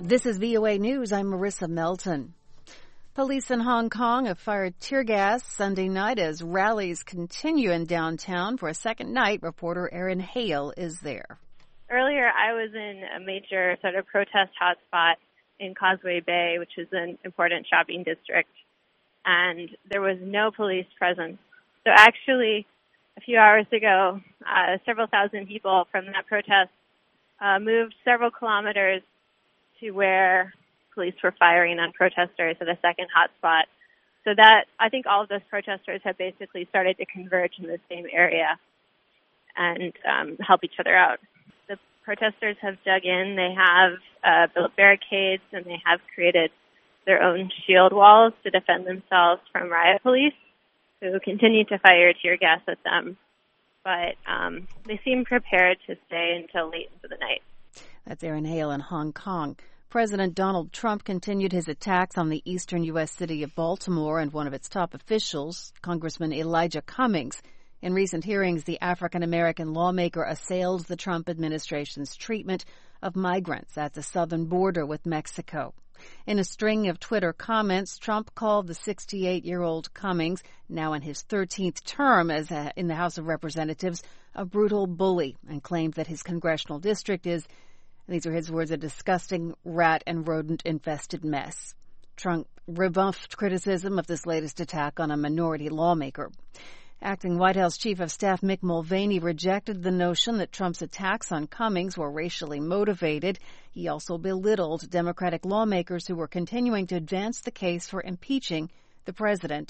This is VOA News. I'm Marissa Melton. Police in Hong Kong have fired tear gas Sunday night as rallies continue in downtown. For a second night, reporter Erin Hale is there. Earlier, I was in a major sort of protest hotspot in Causeway Bay, which is an important shopping district, and there was no police presence. So actually, a few hours ago, several thousand people from that protest moved several kilometers to where police were firing on protesters at a second hotspot. So that, I think all of those protesters have basically started to converge in the same area and help each other out. The protesters have dug in. They have built barricades, and they have created their own shield walls to defend themselves from riot police, who continue to fire tear gas at them. But they seem prepared to stay until late into the night. That's Erin Hale in Hong Kong. President Donald Trump continued his attacks on the eastern U.S. city of Baltimore and one of its top officials, Congressman Elijah Cummings. In recent hearings, the African-American lawmaker assailed the Trump administration's treatment of migrants at the southern border with Mexico. In a string of Twitter comments, Trump called the 68-year-old Cummings, now in his 13th term in the House of Representatives, a brutal bully, and claimed that his congressional district is, these are his words, a disgusting rat and rodent-infested mess. Trump rebuffed criticism of this latest attack on a minority lawmaker. Acting White House Chief of Staff Mick Mulvaney rejected the notion that Trump's attacks on Cummings were racially motivated. He also belittled Democratic lawmakers who were continuing to advance the case for impeaching the president.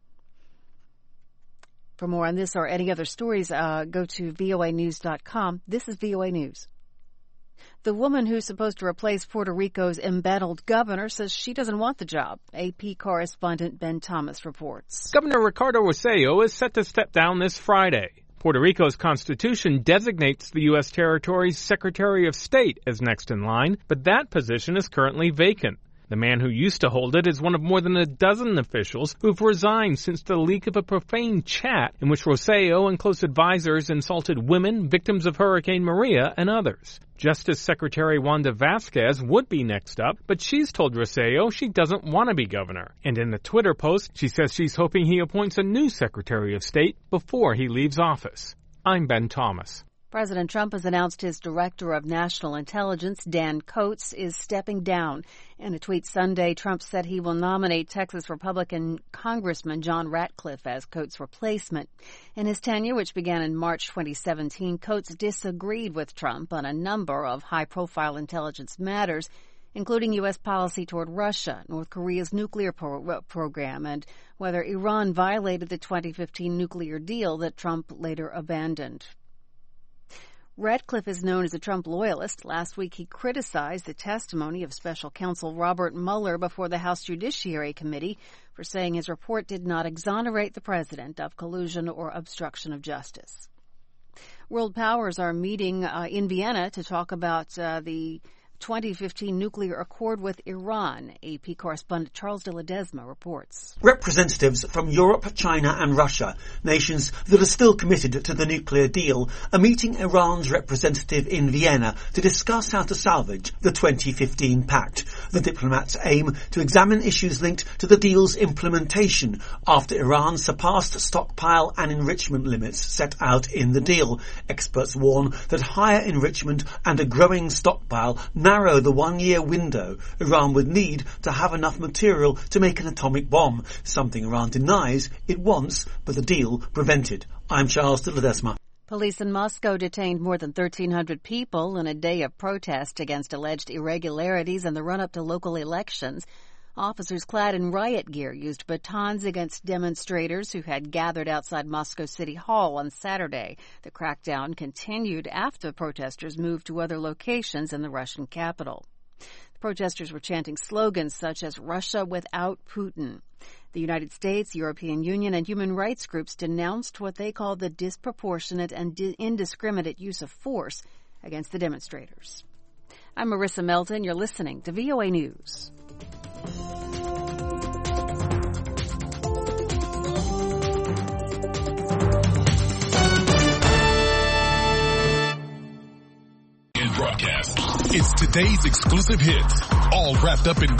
For more on this or any other stories, go to voanews.com. This is VOA News. The woman who's supposed to replace Puerto Rico's embattled governor says she doesn't want the job. AP correspondent Ben Thomas reports. Governor Ricardo Rosselló is set to step down this Friday. Puerto Rico's constitution designates the U.S. territory's Secretary of State as next in line, but that position is currently vacant. The man who used to hold it is one of more than a dozen officials who've resigned since the leak of a profane chat in which Rosselló and close advisors insulted women, victims of Hurricane Maria, and others. Justice Secretary Wanda Vasquez would be next up, but she's told Rosselló she doesn't want to be governor. And in a Twitter post, she says she's hoping he appoints a new Secretary of State before he leaves office. I'm Ben Thomas. President Trump has announced his Director of National Intelligence, Dan Coats, is stepping down. In a tweet Sunday, Trump said he will nominate Texas Republican Congressman John Ratcliffe as Coats' replacement. In his tenure, which began in March 2017, Coats disagreed with Trump on a number of high-profile intelligence matters, including U.S. policy toward Russia, North Korea's nuclear program, and whether Iran violated the 2015 nuclear deal that Trump later abandoned. Ratcliffe is known as a Trump loyalist. Last week, he criticized the testimony of special counsel Robert Mueller before the House Judiciary Committee for saying his report did not exonerate the president of collusion or obstruction of justice. World powers are meeting in Vienna to talk about the 2015 nuclear accord with Iran. AP correspondent Charles de Ledesma reports. Representatives from Europe, China and Russia, nations that are still committed to the nuclear deal, are meeting Iran's representative in Vienna to discuss how to salvage the 2015 pact. The diplomats aim to examine issues linked to the deal's implementation after Iran surpassed stockpile and enrichment limits set out in the deal. Experts warn that higher enrichment and a growing stockpile narrow the one-year window Iran would need to have enough material to make an atomic bomb, something Iran denies it wants, but the deal prevented. I'm Charles de Ledesma. Police in Moscow detained more than 1,300 people in a day of protest against alleged irregularities in the run-up to local elections. Officers clad in riot gear used batons against demonstrators who had gathered outside Moscow City Hall on Saturday. The crackdown continued after protesters moved to other locations in the Russian capital. The protesters were chanting slogans such as "Russia without Putin." The United States, European Union, and human rights groups denounced what they called the disproportionate and indiscriminate use of force against the demonstrators. I'm Marissa Melton. You're listening to VOA News. Broadcast It's today's exclusive hits, all wrapped up in